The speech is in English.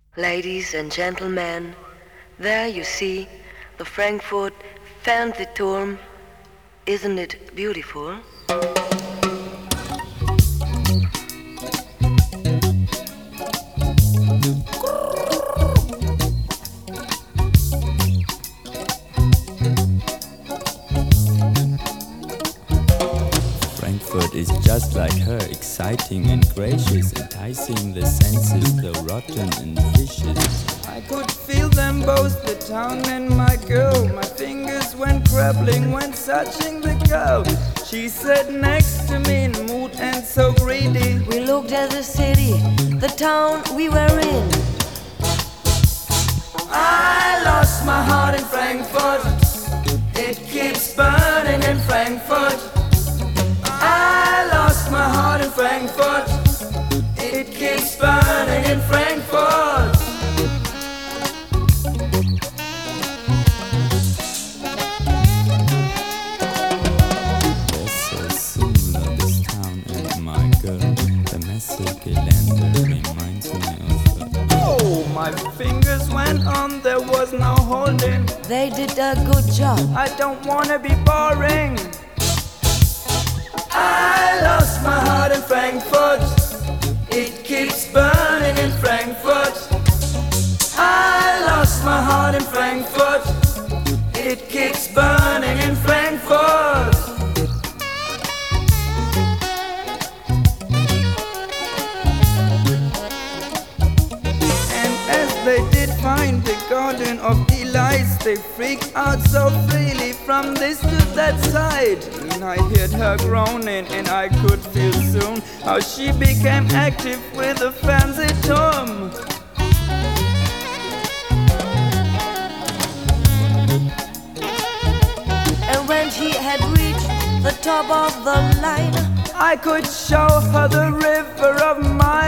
Ladies and gentlemen, there you see the Frankfurt Fernsehturm. Isn't it beautiful? Frankfurt is just like her, exciting and gracious, enticing the senses, though rotten and vicious. I could feel them both, the town and my girl. My fingers went grappling when touching the girl. She sat next to me in mood and so greedy. We looked at the city, the town we were in. I lost my heart in Frankfurt. It keeps burning in Frankfurt. I lost my heart in Frankfurt. It keeps burning in Frankfurt. They're so similar, this town and my girl. The Messegelände reminds me of her. Oh, my fingers went on, there was no holding. They did a good job. I don't wanna be boring. I lost my heart in Frankfurt. It keeps burning in Frankfurt. I lost my heart in Frankfurt. It keeps burning in Frankfurt. And as they did find the Garden of Delights, they freaked out so freely from this to that side. And I heard her groaning, and I could feel soon how she became active with the fancy term. And when she had reached the top of the line, I could show her the river of my